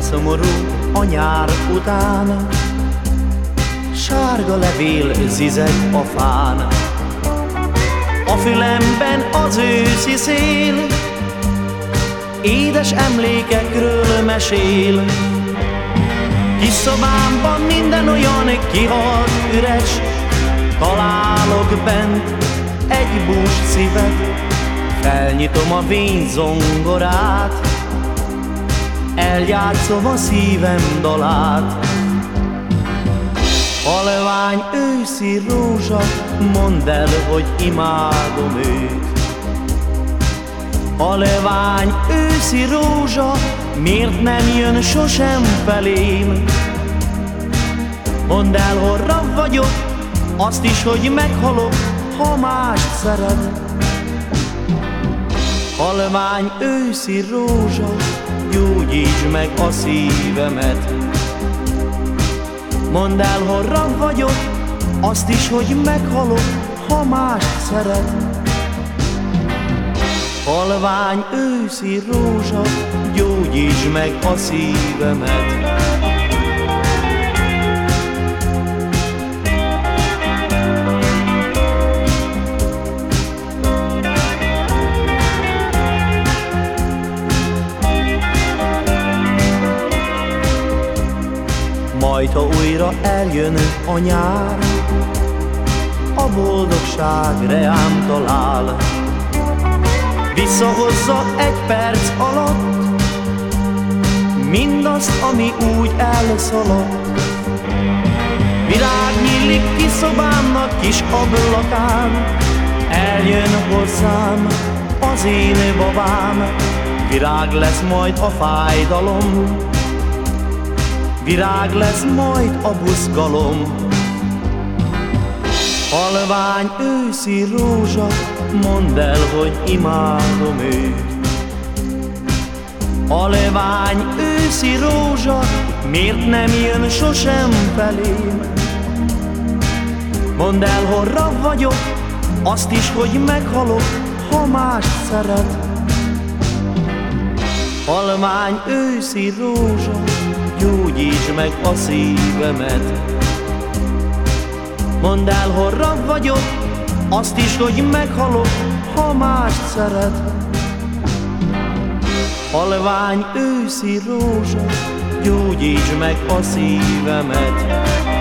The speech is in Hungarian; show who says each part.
Speaker 1: szomorú a nyár után, sárga levél zizeg a fán. A fülemben az őszi szél édes emlékekről mesél. Kis szobámban minden olyan kihalt üres, találok bent egy bús szívet. Felnyitom a vényzongorát, eljátszom a szívem dalát. Halvány őszi rózsa, mondd el, hogy imádom őt. Halvány őszi rózsa, miért nem jön sosem felém? Mondd el, horra vagyok, azt is, hogy meghalok, ha mást szeret. Halvány őszi rózsa, gyógyítsd meg a szívemet. Mondd el, horra vagyok, azt is, hogy meghalok, ha mást szeret. Halvány őszi rózsa, gyógyítsd meg a szívemet. Majd, ha újra eljön a nyár, a boldogság reám talál. Visszahozza egy perc alatt mindazt, ami úgy elszaladt. Virág nyílik ki szobámnak kis ablakán, eljön hozzám az én babám. Virág lesz majd a fájdalom, virág lesz majd a buzgalom. Halvány őszi rózsa, mondd el, hogy imádom őt. Halvány őszi rózsa, miért nem jön sosem felém? Mondd el, horra vagyok, azt is, hogy meghalok, ha mást szeret. Halvány őszi rózsa, gyógyítsd meg a szívemet. Mondd el, horra vagyok, azt is, hogy meghalok, ha mást szeret. Halvány őszi rózsa, gyógyítsd meg a szívemet.